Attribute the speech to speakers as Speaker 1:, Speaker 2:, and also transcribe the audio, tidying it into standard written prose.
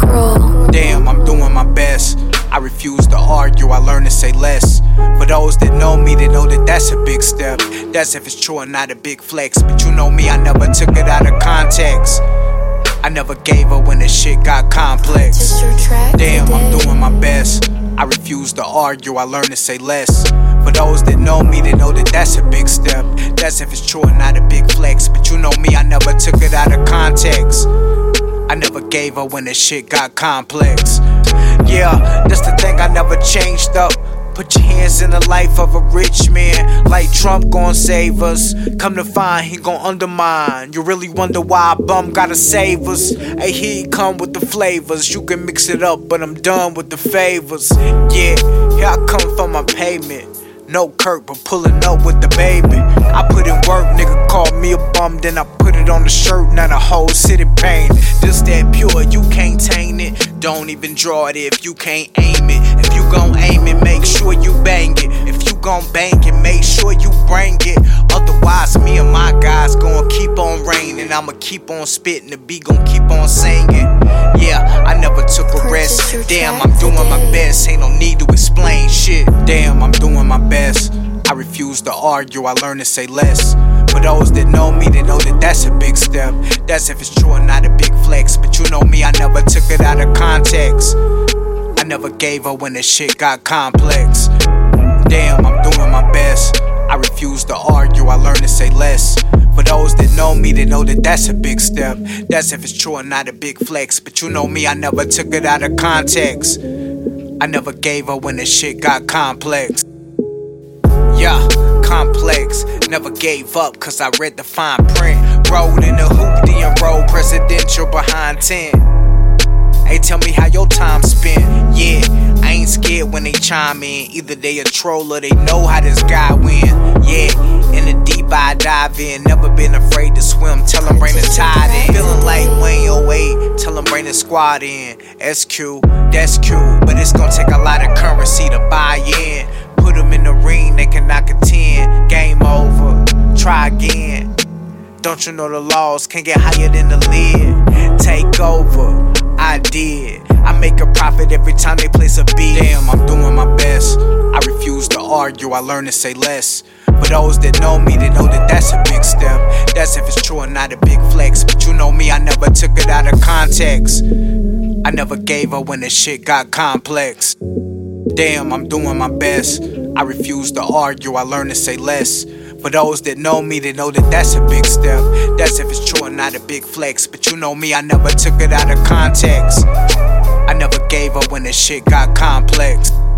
Speaker 1: roll.
Speaker 2: Damn, I'm doing my best. I refuse to argue, I learn to say less. For those that know me, they know that that's a big step. That's if it's true and not a big flex. But you know me, I never took it out of context. I never gave up when the shit got complex. Damn, I'm doing my best. I refuse to argue, I learn to say less. For those that know me, they know that that's a big step. That's if it's true and not a big flex. But you know me, I never took it out of context. I never gave up when the shit got complex. Yeah, that's the thing, I never changed up. Put your hands in the life of a rich man. Like Trump gon' save us. Come to find he gon' undermine. You really wonder why a bum gotta save us. Hey, he come with the flavors. You can mix it up, but I'm done with the favors. Yeah, here I come for my payment. No Kirk, but pulling up with the baby. I put in work, nigga called me a bum, then I put it on the shirt, now the whole city painted. This that pure, you can't taint it. Don't even draw it if you can't aim it. If you gon' aim it, make sure you bang it. If you gon' bang it, make sure you bring it. Otherwise, me and my guys gon' keep on raining. I'ma keep on spitting, the beat gon' keep on singing. Yeah, I never took a rest. Damn, I'm doing my best, ain't no need to explain shit. Damn, I'm doing my best. I refuse to argue, I learn to say less. For those that know me, they know that that's a big step. That's if it's true and not a big flex. But you know me, I never took it out of context. I never gave up when the shit got complex. Damn, I'm doing my best. I refuse to argue, I learn to say less. For those that know me, they know that that's a big step. That's if it's true and not a big flex. But you know me, I never took it out of context. I never gave up when the shit got complex. Yeah, complex. Never gave up cause I read the fine print. Rode in the hoopty and rolled presidential behind 10. Hey, tell me how your time spent. Yeah, I ain't scared when they chime in. Either they a troll or they know how this guy win. Yeah, in the deep I dive in. Never been afraid to swim. Tell them bring the tide in. Feeling like Wayne 08. Tell them bring the squad in. SQ, that's cute. But it's gonna take a lot of currency to buy in. Put them in the ring, they cannot contend. Game over, try again. Don't you know the laws can't get higher than the lid? Take over, I did. I make a profit every time they place a beat. Damn, I'm doing my best. I refuse to argue, I learn to say less. For those that know me, they know that that's a big step. That's if it's true and not a big flex. But you know me, I never took it out of context. I never gave up when the shit got complex. Damn, I'm doing my best. I refuse to argue, I learn to say less. For those that know me, they know that that's a big step. That's if it's true and not a big flex. But you know me, I never took it out of context. I never gave up when the shit got complex.